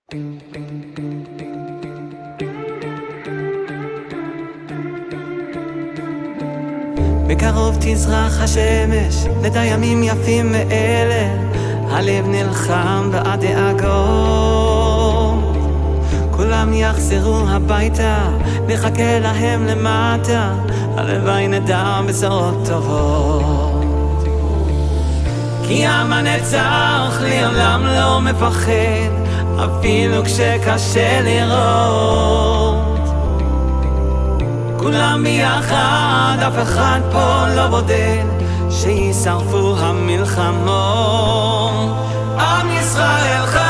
בקרוב תזרח השמש, נדע ימים יפים מאלה. הלב נלחם בעד דאגות, כולם יחזרו הביתה, נחכה להם למטה, הלוואי נדע בשורות טובות. כי עם הנצח לעולם לא מפחד, אפילו כשקשה לראות. כולם ביחד, אף אחד פה לא בודד, שישרפו המלחמות. עם ישראל חי,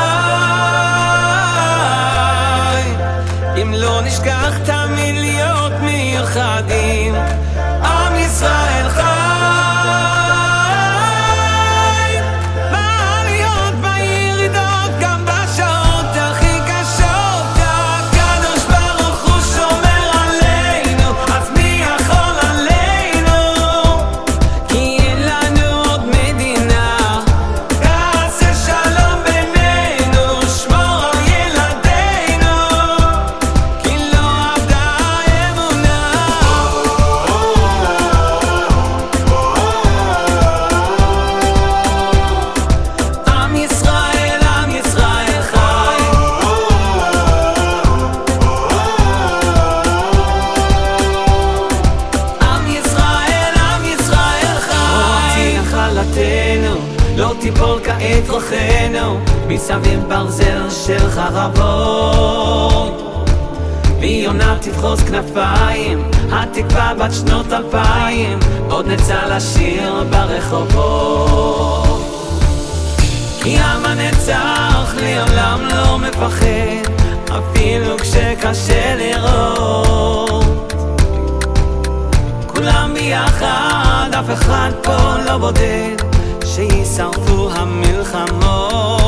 אם לא נשכח תמיד להיות מאוחדים. עם ישראל חי, בעליות בירידות, גם בשעות הכי קשות. הקדוש ברוך הוא שומר עלינו, אז מי יכול עלינו? כי אין לנו עוד מדינה, תעשה שלום בינינו, שמור על ילדינו, כי לא אבדה האמונה. עם ישראל, עם ישראל חי. עם ישראל, עם ישראל חי. אותי נחלתנו, לא תיפול כעת רוחנו, מסביב ברזל של חרבות. ויונה תפחוס כנפיים, התקווה בת שנות 2000, עוד נצא לשיר ברחובות. כי עם הנצח לעולם לא מפחד, אפילו כשקשה לראות. כולם ביחד, אף אחד פה לא בודד, שישרפו המלחמות.